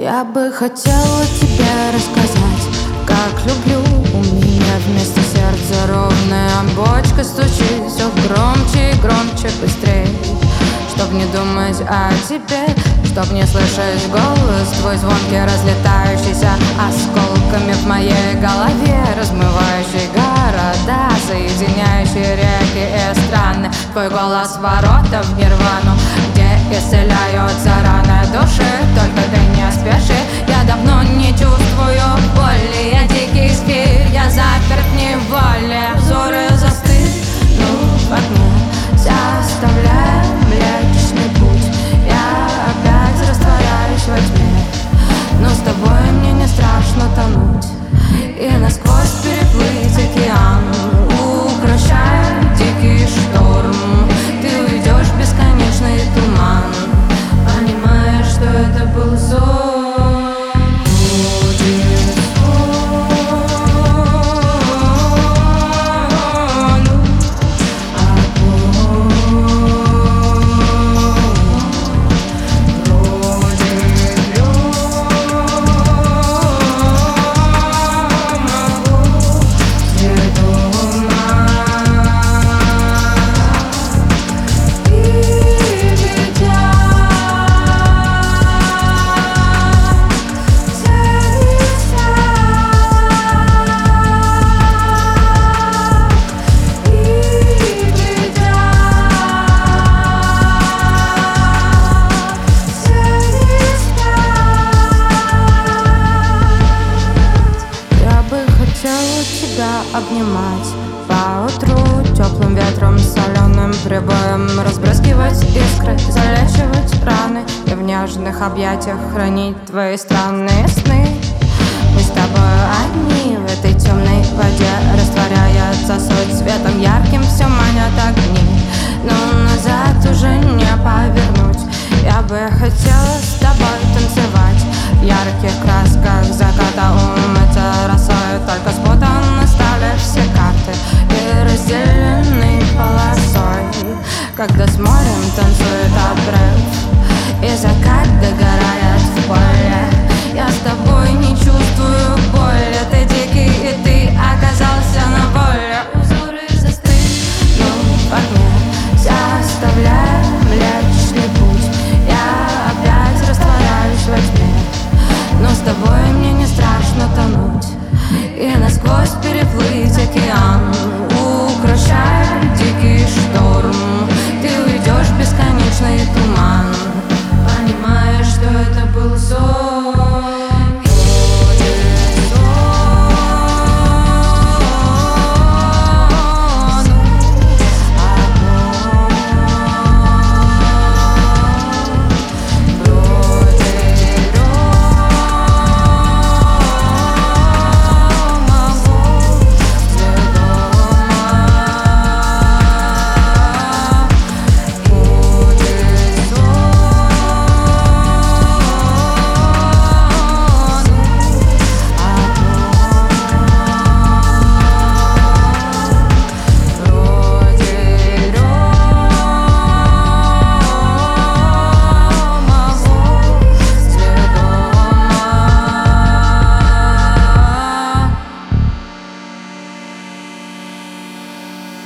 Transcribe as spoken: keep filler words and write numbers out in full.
Я бы хотела тебе рассказать, как люблю. У меня вместо сердца ровная бочка стучит все громче и громче, быстрее. Чтоб не думать о тебе, чтоб не слышать голос твой звонкий, разлетающийся осколками в моей голове, размывающий города, соединяющий реки и страны. Твой голос — ворота в нирвану, где исцеляются раны души. Только ты не спеши, я давно не чувствую боли. Я дикий зверь, я заперт в неволе. Взоры застыли в окне, оставляя млечный путь. Я опять растворяюсь во тьме, но с тобой мне не страшно тонуть и насквозь переплыть океан, укрощая дикий шторм. Ты уйдешь в бесконечный туман, понимаешь, что это был сон. Тебя обнимать поутру теплым ветром, соленым прибоем, разбрызгивать искры, залечивать раны и в нежных объятиях хранить твои странные сны. Мы с тобой одни в этой темной воде, растворяется суть светом ярким, все манят огни, но назад уже не повернуть. Я бы хотела с тобой танцевать в ярких красках заката, умыться росой, только спутаны стали все карты и разделены полосой. Когда с морем танцует обрыв и закат догорает в поле, я с тобой не чувствую